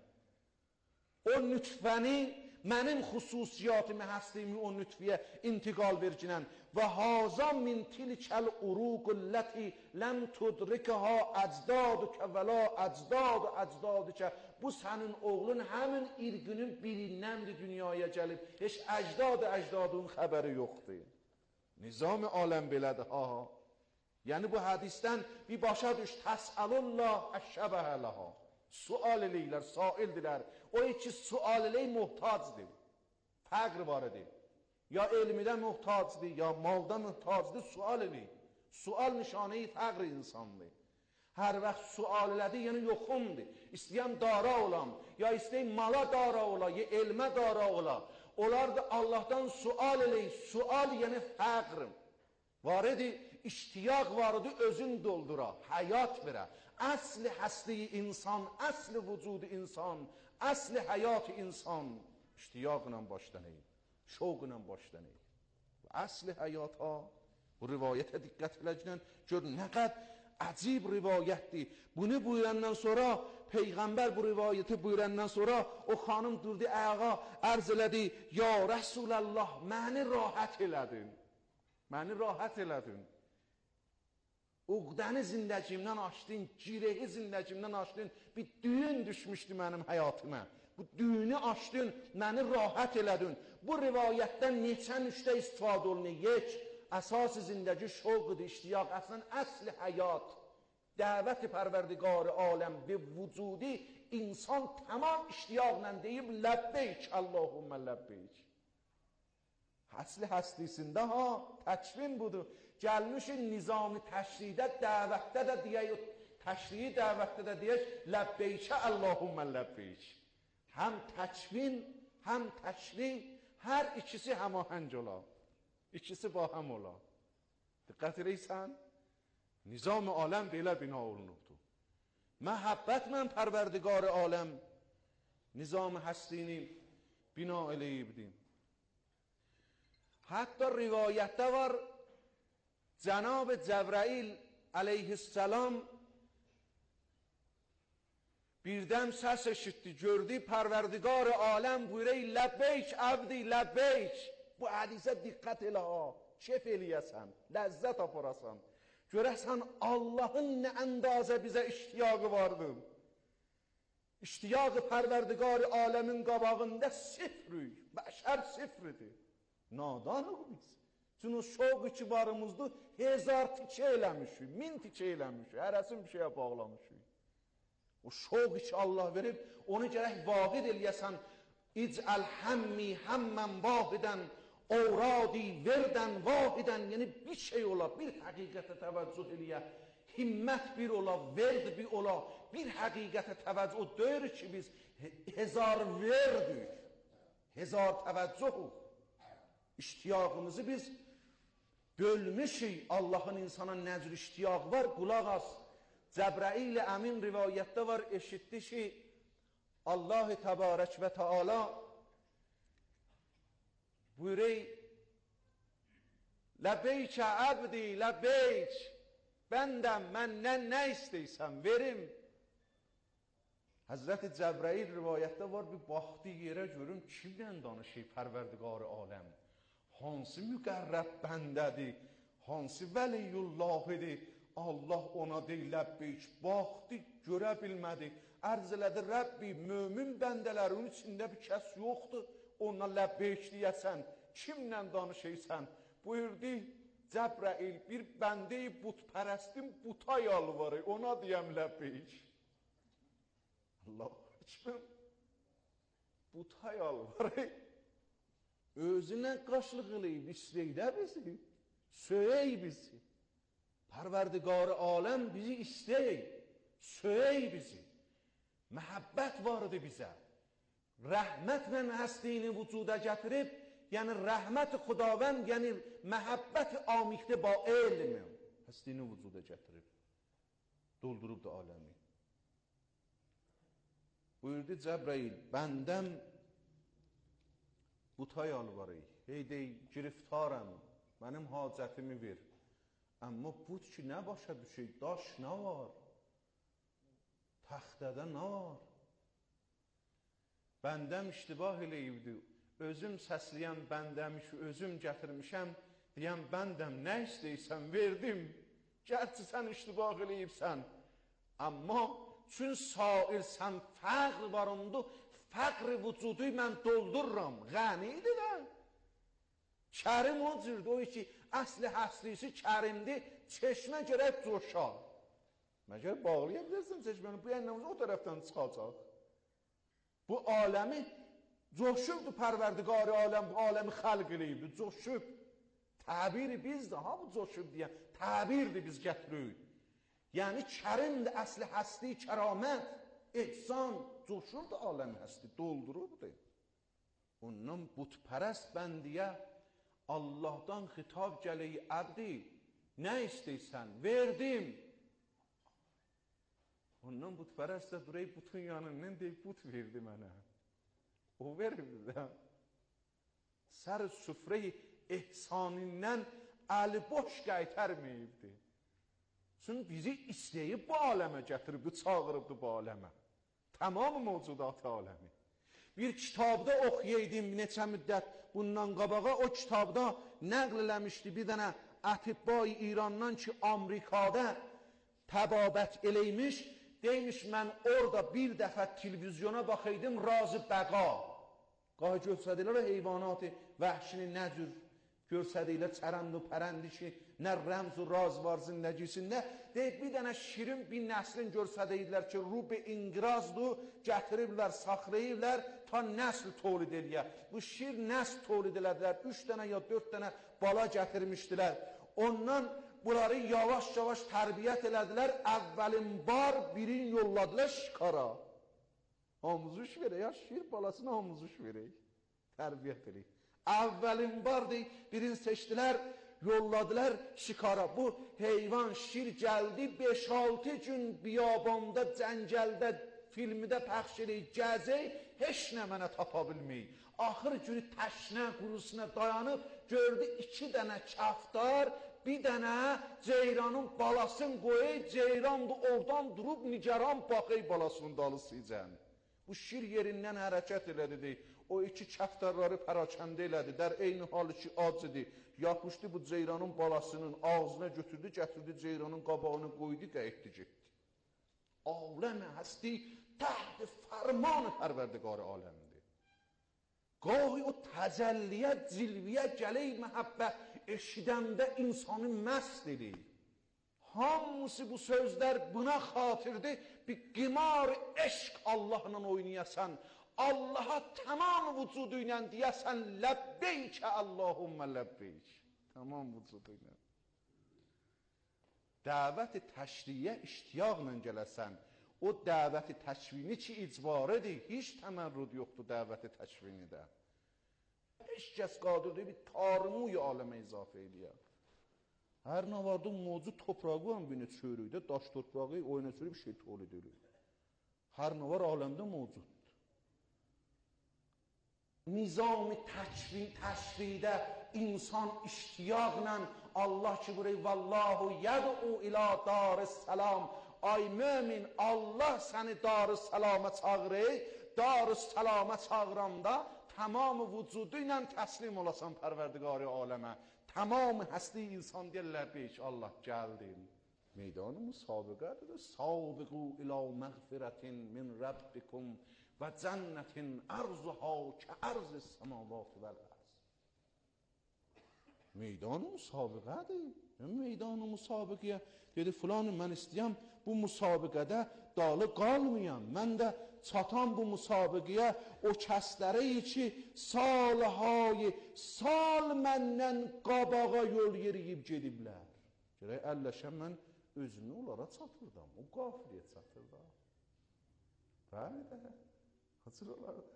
O nütfəni mənim xüsusiyyatımı, həstimi o nütfiyə intiqal vercinəm. Və hazam min tilkəl uruqulləti ləm tudrikəha əcdadükə və la əcdad əcdadükə. Bu sənin oğlun həmin irgünün birinnəndir dünyaya gəlib. Heç əcdad əcdadın xəbəri yoxdur. Nizam-ı aləm belədir. Ha. Yəni bu hədisdən bir başa düş. Təsəlullah əşşəbəhə ləha. Sual eləyirlər, saildilər. O iki sual elək muhtacdır. Fəqr var edir. Ya elmidən muhtacdır, ya maldan muhtacdır, sual eləyir. Sual nişanəyi fəqr insandır. Hər vaxt sual elədi, yəni yoxumdur. İstəyəm dara olam, ya istəyəm mala dara ola, ya elmə dara ola. Onlar da Allah'tan sual eləyir. Sual yəni fəqr. Var edir, iştiyaq var edir, özün doldura, həyat verə. Əsli həsli insan, əsli vücudu insan, əsli həyat insan iştiyaqla başlanır, şovqla başlanır. Əsli həyat ha, bu rivayətə diqqət edəcəksən, gör nə qədər əcib rivayətdir. Bunu buyurandan sonra, Peyğəmbər bu rivayəti buyurandan sonra o xanım durdu ayağa, ərz elədi, ya Rəsulallah, məni rahat elədin, məni rahat elədin. Uqdəni zindəcimdən açdın, girehi zindəcimdən açdın, bir düğün düşmüşdü mənim həyatıma. Bu düğünü açdın, məni rahat elədin. Bu rivayətdən neçə nüşdə istifadə olunur? Yek, əsas zindəci şovqdır, iştiyaq, əslən əsli həyat, dəvət-i pərverdigar aləm və vücudi insan tamam iştiyaqla deyib, ləbbeyk, Allahümmə ləbbeyk. Əsli həslisində ha, təkvin budur. Gəlmişin nizami təşridə, dəvətdə də deyək, təşriyi dəvətdə də deyək, ləbbeykə, Allahümmə ləbbeyk. Həm təkvin, həm təşri, hər ikisi həmahəng ola. İkisi ba həm ola. Diqqət edəysən, nizam-ı aləm belə bina olunubdur. Məhəbbət mən pərverdigar aləm, nizam-ı həstini bina eləyibdim. Hətta rivayətdə var, Cənab Cəbrail aleyhisselam birdən səs eşitdi, gördü, pərverdigar aləm buyurur, ləbbeyk əbdi, ləbbeyk. Bu hədisə diqqət elə ha, kef eləyəsən, ləzzət aparasan. Görəsən Allahın nə əndazə bizə iştiyağı vardır. İştiyaqı pərverdigar aləmin qabağında sifrük, bəşər sifridir. Nadanıq biz. Çünki şoq ikibarımızda hezar tikə eləmişik, min tikə eləmişik, hərəsin bir şeyə bağlamışıq. O şoq iki Allah verib, onu gərək vaqid eləyəsən, İcəl həmmi həmmən vahidən, ovradi verdən vahidən, yəni bir şey ola, bir həqiqətə təvəccüh eləyə, himmət bir ola, verd bir ola, bir həqiqətə təvəccüh, o deyir ki biz hezar verdik, hezar təvəccühük. İştiyaqımızı biz bölmüşük. Allah'ın insana necr iştiyaq var, qulaq as. Cəbrail əmin rivayətdə var, eşitdi ki Allah-u Təbarək və Teala buyurur, ləbeykə əbdi, ləbeyk, bəndəm, məndən nə istəysən, verim. Həzrəti Cəbrail rivayətdə var, bir baxdı yerə görüm, kimlə danışır pərverdigar aləm? Hansı müqərrəb bəndədir, hansı vəliyullahidir, Allah ona deyil, ləbbeyk, baxdı, görə bilmədi, ərz elədi, Rəbbi, mömin bəndələrin içində bir kəs yoxdur, ona ləbbeyk deyəsən, kimlə danışıysan? Buyurdu, Cəbrail, bir bəndəyi butpərəstin buta yalvarı, ona deyəm ləbbeyk. Allah, kimin buta yalvarı? özündən qaşlıq eləyib istəydə bizi, söyək bizi. Pərverdigar aləm bizi istəyək, söyək bizi. Məhəbbət var idi bizə. Rəhmətlə həstiyini vücuda gətirib, yəni rəhmət-i xudavənd, yəni məhəbbət-i amikdə ba elmi həstiyini vücuda gətirib, doldurub da aləmi. Buyurdu Cəbrail, bəndəm buta yalvarır, hey dey, giriftarəm, mənim hacətimi ver. Amma but ki, nə başa düşək, daş nə var? Təxtədə nə var? Bəndəm iştibah eləyibdi, özüm səsləyəm bəndəm ki, özüm gətirmişəm, deyəm bəndəm, nə istəyirsən, verdim. Gərçi sən iştibah eləyibsən, amma çün sairsən, fəqr var ondu, fəqr vücudu mən doldururam, qənidir də. Kərim o cürdür, o ki, əsli həslisi kərimdir, çeşmə gərək coşar. Məgər bağlaya bilirsin çeşməni, bu yənnəmizə o tərəfdən çıxacaq. Bu aləmi coşubdur pərverdigar aləm, bu aləmi xəlq eləyibdir, coşub. Təbiri bizdir, ha bu coşub deyən, təbirdir biz gətiririk. Yəni kərimdir, əsli həsli, kəramət, ehsan, coşubdur aləmi həsli, doldurubdur. Ondan butpərəst bəndiyə Allahdan xitab gələyi əbdi, nə istəysən, verdim. Ondan butpərəst də durayı butun yanından deyib, but verdi mənə. O verdi də. Sər süfrəyi ehsanindən əli boş qaytarmayıbdı. Çünki bizi istəyib bu aləmə gətirib, çağırıbdı bu aləmə. Tamam mövcudat aləmi. Bir kitabda oxuyaydım neçə müddət bundan qabağa, o kitabda nəql eləmişdi bir dənə Ətibbai İrandan ki, Amerikada təbabət eləymiş, deymiş, mən orada bir dəfə televizyona baxaydım, razı bəqa. Qahi görsədilər o heyvanat-ı vəhşini nə cür görsədilər, çərənd و pərəndi ki, nə rəmz و raz var zindəcisində. Deyib, bir dənə şirin bir nəslin görsədilər ki, rubi inqirazdır, gətiriblər, saxlayırlar, ta nəsl tolid eləyə. Bu şir nəsl tolid elədilər, üç dənə ya dörd dənə bala gətirmişdilər. Ondan bunları yavaş-yavaş tərbiyyət elədilər, əvvəlin bar birin yolladılar şikara. Amuzuş verək, ya şir balasına amuzuş verək, tərbiyyət eləyik. Əvvəlin bar deyik, birini seçdilər, yolladılar şikara. Bu heyvan şir gəldi, beş altı gün biyabanda, cəngəldə, filmidə pəxş eləyik, gəzək, heç nə mənə tapa bilməyik. Axır günü təşnə qurusuna dayanıb, gördü iki dənə kəftar, bir dənə ceyranın balasını qoyay, ceyran da oradan durub nigaran baxay balasının dalısıcan. Bu şir yerindən hərəkət elədi deyik. O iki kəftarları pərakəndə elədi, dər eyni halı ki ac idi. Yapışdı bu ceyranın balasının ağzına götürdü, gətirdi ceyranın qabağını qoydu, qayıtdı getdi. Aləmə həsti təhd fərmanı pərverdigar aləmdir. Qahi o təcəlliyə, cilviyə gələk məhəbbət eşidəndə insanı məst edir. Hamısı bu sözlər buna xatirdir, bir qimar eşq Allahla oynayasan, Allaha tamam vücudu ilə deyəsən, ləbbeykə Allahümmə ləbbeyk. Tamam vücudu ilə. Dəvət-i təşriyə iştiyaqla gələsən, o dəvət-i təşvini ki icbarədir, heç təmərrüd yoxdur dəvət-i təşvinidə. Heç kəs qadirdir bir tarmuy aləmə izafə eləyər. Hər nə vardı mövcud toprağı var birini çörükdə, daş torpağı oyuna çörük bir şey tolid edir. Hər nə var aləmdə mövcuddur. Nizam-ı təkvin, təşridə insan iştiyaqla Allah ki burayı vallahu yəd'u ilə dar-ı-səlam. Ay mömin, Allah səni dar-ı səlama çağırır, dar-ı səlama çağıranda tamam vücudu ilə təslim olasan pərverdigar-ı aləmə. Tamam həsli insan deyirlər beş, Allah gəldim. Meydanı müsabiqədir. Sabiqu ilə məğfirətin min Rabbikum və cənnətin ərzuha ki ərz-i səmavat vəl-ərz. Meydanı müsabiqədir. Meydanı müsabiqəyə dedi filanı mən istəyəm bu müsabiqədə dalı qalmayam. Mən də çatan bu müsabiqəyə o kəsləri ki, salhay sal məndən qabağa yol yeriyib gediblər. Gərək əlləşəm mən özümü onlara çatırdım. O qafiliyə çatırdım. Bəli də, hazır olardı.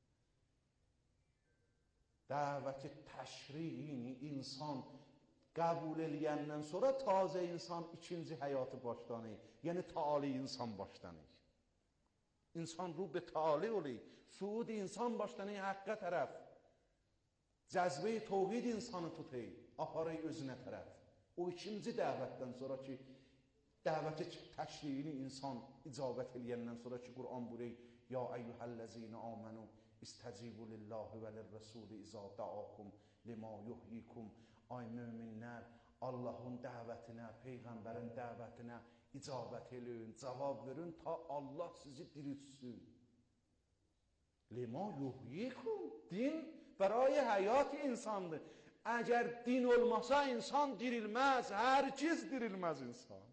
Dəvəti təşriğini insan qəbul eləyəndən sonra tazə insan ikinci həyatı başlanır. Yəni taali insan başlanır. İnsan ruh be taali olur. Suud insan başlanır haqqa tərəf. Cəzbə-i tevhid insanı tutur, aparır özünə tərəf. O ikinci dəvətdən sonra ki, dəvəti təşriğini insan icabət eləyəndən sonra ki, Qur'an buyurur: "Ya eyyuhellezine amenu İstəcibu lillahi və lirrəsuli izə da'akum lima yuhyikum." Ay möminlər, Allahın dəvətinə, Peyğəmbərin dəvətinə icabət eləyin, cavab verin ta Allah sizi diriltsin. Lima yuhyikum. Din برای həyat insandır. Əgər din olmasa insan dirilməz, hərgiz dirilməz insan.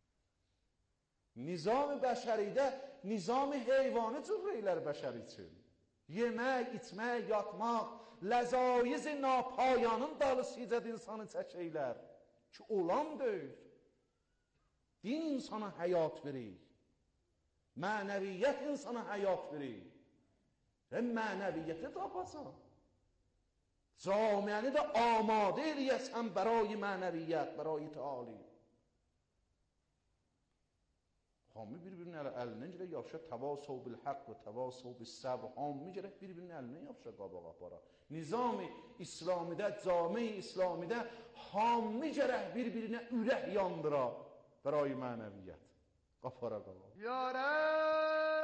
Nizam-ı bəşəridə, nizam-ı heyvanı cür eylər bəşər üçün. Yemək, içmək, yatmaq, ləzaiz napayanın dalısıcad insanı çəkəylər ki, olan deyil. Din insana həyat verir. Mənəviyyət insana həyat verir. Və mənəviyyəti tapacaq. Camiəni də amadə eləyəsən برای mənəviyyət, برای تعالی. Hamı bir-birinin əlindən girək yapışa təvasov bil haqq və təvasov bil səbr. Hamı girək bir-birinin əlindən yapışa qabağa para. Nizam-ı İslamidə, cami-i İslamidə hamı girək bir-birinə ürək yandıra برای mənəviyyət. Qapara qabağa. Ya Rəbb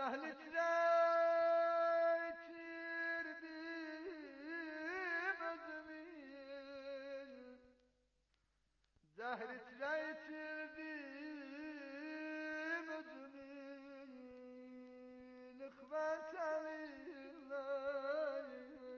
zahli titirdim özümü, zahri titirdim özümü, nıkvet elinler.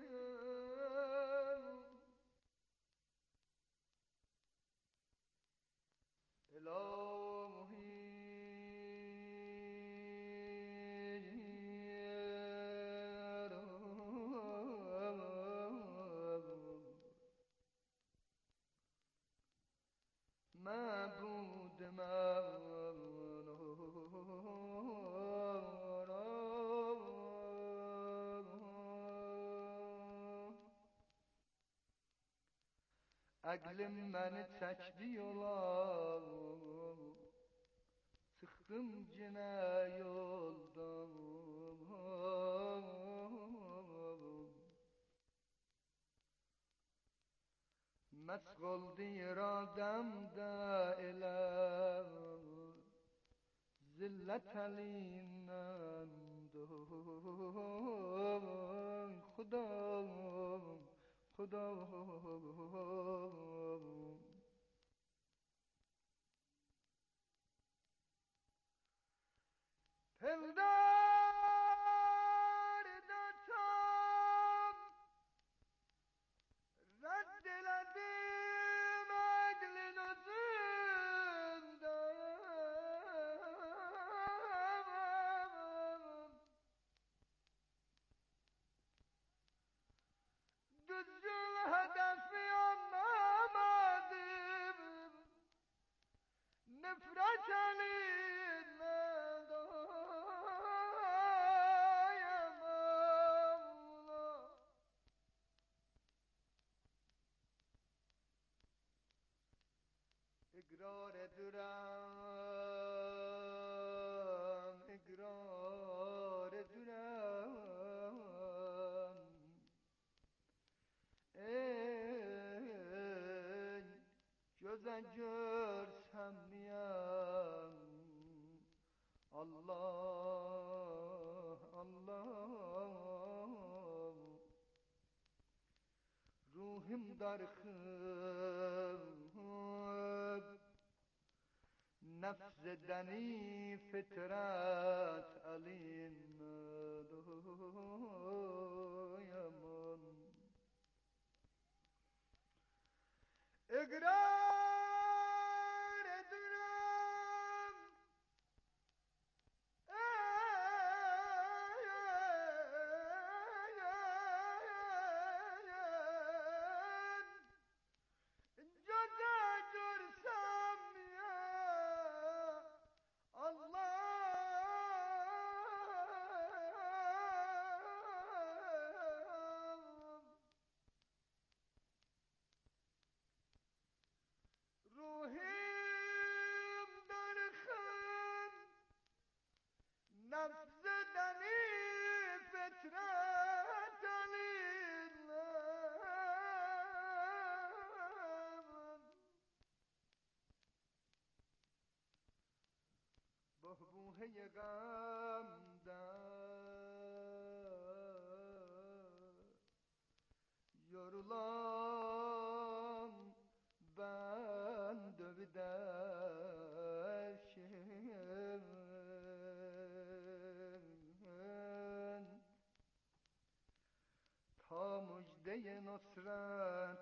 معبود من Əqlim məni çəkdi yola, çıxdım yenə yoldan. Məşq oldu iradəmdə elə, zillət əlindən Xudam, Xudam. Pildar datam rədd elədim əqlin özündən. Düzgün hedefi anlamadım, nefret elinden doyamam. İkrar ediyorum, ikrar ediyorum. Ey göze görsem niyem, Allah, Allah. Ruhim darxıb, nefs edəni fitret əlindən doyamam. İqrar edirəm, göze görsem ya Allah. Ruhim darxın, nefs edəni fitret elindən. Buhbuhe gamda yorulan ben dövdeşim. Ta müjde-i nusret